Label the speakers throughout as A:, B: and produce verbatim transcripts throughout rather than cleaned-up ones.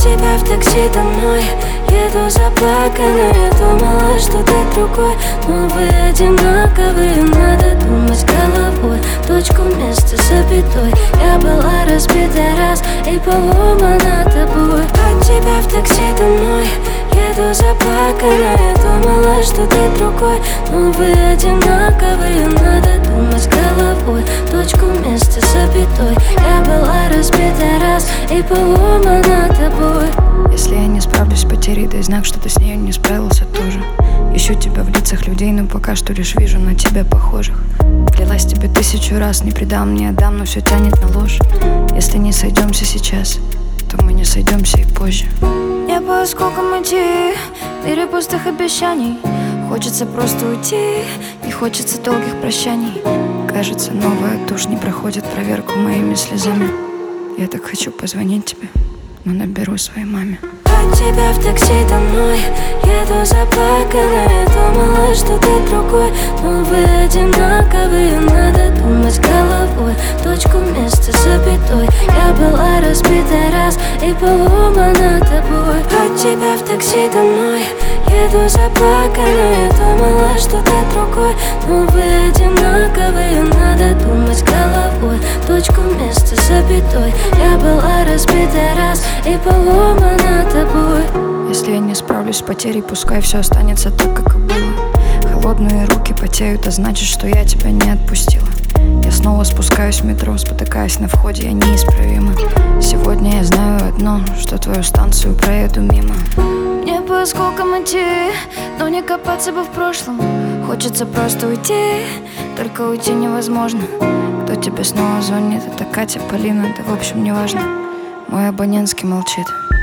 A: тебя в такси домой еду заплаканная, думала, что ты другой, но вы одинаковые. Надо думать головой, точку вместо запятой. Я была разбита раз и поломана тобой. От тебя в такси домой еду заплаканная, думала, что ты другой, но вы одинаковые. Надо думать головой, точку вместо запятой. Я была разбита раз и поломана тобой.
B: Если я не справлюсь с потерей, дай знак, что ты с нею не справился тоже. Ищу тебя в лицах людей, но пока что лишь вижу на тебя похожих. Клялась тебе тысячу раз, не предам, не отдам, но все тянет на ложь. Если не сойдемся сейчас, то мы не сойдемся и позже.
A: Я по осколкам идти, в мире пустых обещаний. Хочется просто уйти, не хочется долгих прощаний.
B: Кажется, новая тушь не проходит проверку моими слезами. Я так хочу позвонить тебе, но наберу своей маме.
A: От тебя в такси домой еду заплаканная, думала, что ты другой, но вы одинаковые. Надо думать головой, точку вместо запятой. Я была разбита раз и поломана тобой. От тебя в такси домой еду заплаканная, думала, что ты другой, но вы одинаковые. Надо думать головой, точку вместо запятой. Я была разбита раз и поломана тобой.
B: Если я не справлюсь с потерей, пускай все останется так, как и было. Холодные руки потеют, а значит, что я тебя не отпустила. Я снова спускаюсь в метро, спотыкаясь на входе, я неисправима. Сегодня я знаю одно, что твою станцию проеду мимо.
A: Мне по осколкам идти, но не копаться бы в прошлом. Хочется просто уйти, только уйти невозможно.
B: Кто тебе снова звонит? Это Катя, Полина, да в общем не важно. Мой абонентский молчит.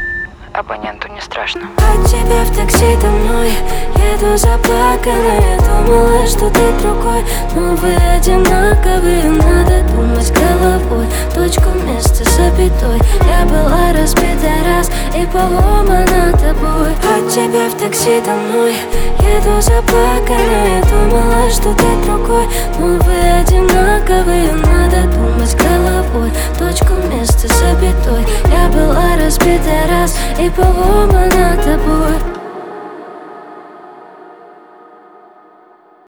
B: Абоненту не страшно.
A: От тебя в такси домой еду заплаканная, думала, что ты другой, но вы одинаковые. Надо думать головой, точку вместо запятой. Я была разбита раз и поломана тобой. От тебя в такси домой еду заплаканная, думала, что ты другой, но вы одинаковые. Надо думать головой, точку вместо запятой. Я была разбита раз и поломана тобой.